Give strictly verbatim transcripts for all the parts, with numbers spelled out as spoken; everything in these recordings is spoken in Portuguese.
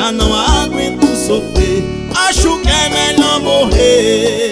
já não aguento sofrer, acho que é melhor morrer.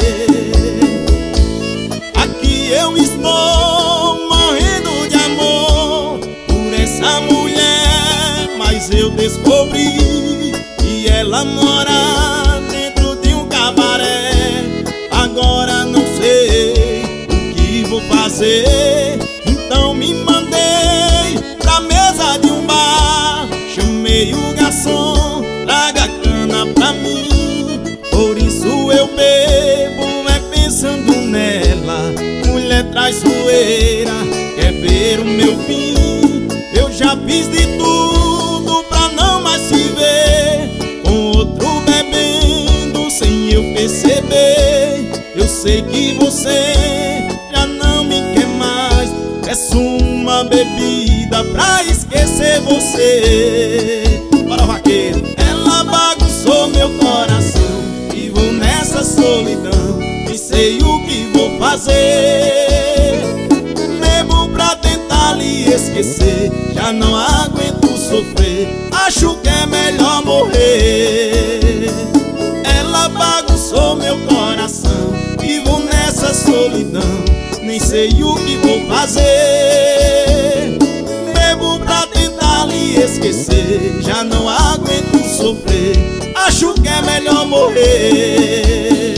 Aqui eu estou morrendo de amor por essa mulher, mas eu descobri que ela mora dentro de um cabaré. Agora não sei o que vou fazer, então me mandei pra mesa de um bar. Chamei o garçom, traga cana pra mim. Por isso eu bebo, é pensando nela. Mulher traiçoeira, quer ver o meu fim. Eu já fiz de tudo pra não mais se ver com outro bebendo sem eu perceber. Eu sei que você já não me quer mais, peço uma bebida pra esquecer você. Bora, vaqueiro! Ela bagunçou meu coração, vivo nessa solidão, nem sei o que vou fazer. Bebo pra tentar lhe esquecer, já não aguento sofrer, acho que é melhor morrer. Ela bagunçou meu coração, vivo nessa solidão, nem sei o que vou fazer. Bebo pra tentar lhe esquecer, já não aguento sofrer, acho que é melhor morrer.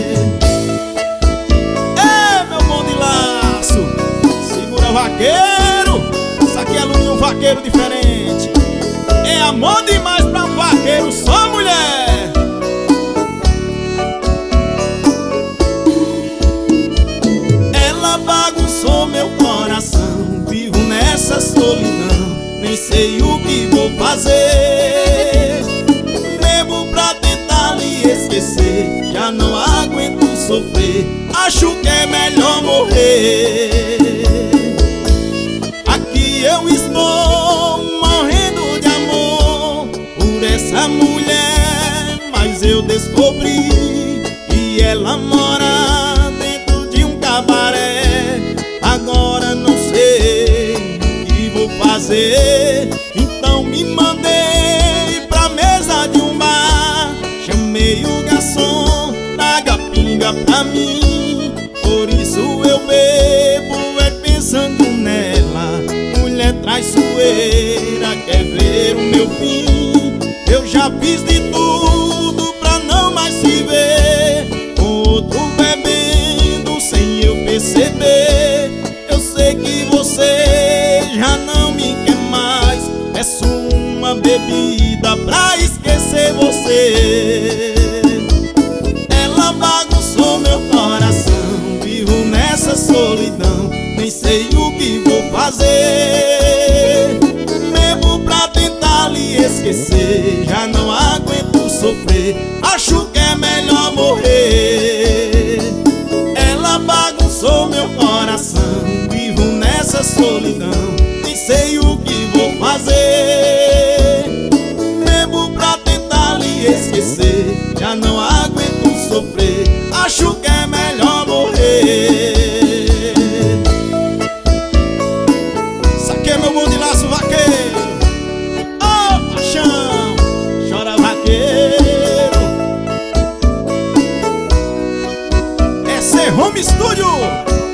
É, meu bom de laço, segura vaqueiro, isso aqui é Luninho, um vaqueiro diferente. É amor demais pra um vaqueiro, só mulher. Bagunçou meu coração, vivo nessa solidão, nem sei o que vou fazer. Bebo pra tentar lhe esquecer, já não aguento sofrer, acho que é melhor morrer. Aqui eu estou morrendo de amor por essa mulher, mas eu descobri que ela mora dentro de um cabaré. Agora não sei o que vou fazer, então me mandei pra mesa de um bar. Chamei o garçom, traga pinga pra mim. Por isso eu bebo, é pensando nela. Mulher traiçoeira, quer ver o meu fim. Eu já fiz de tudo pra não mais se ver com outro bebendo sem eu perceber. Eu sei que você já não me quer mais, peço uma bebida pra esquecer você. Ela bagunçou meu coração, vivo nessa solidão, nem sei o que vou fazer. Bebo pra tentar lhe esquecer, já não aguento sofrer, acho que é melhor morrer. Ela bagunçou meu coração, vivo nessa solidão, nem sei o que vou fazer. Bebo pra tentar lhe esquecer, já não aguento sofrer, acho que é melhor morrer. Saquei meu bom de laço, vaqueiro. Oh, paixão, chora vaqueiro. Essa é Home Studio.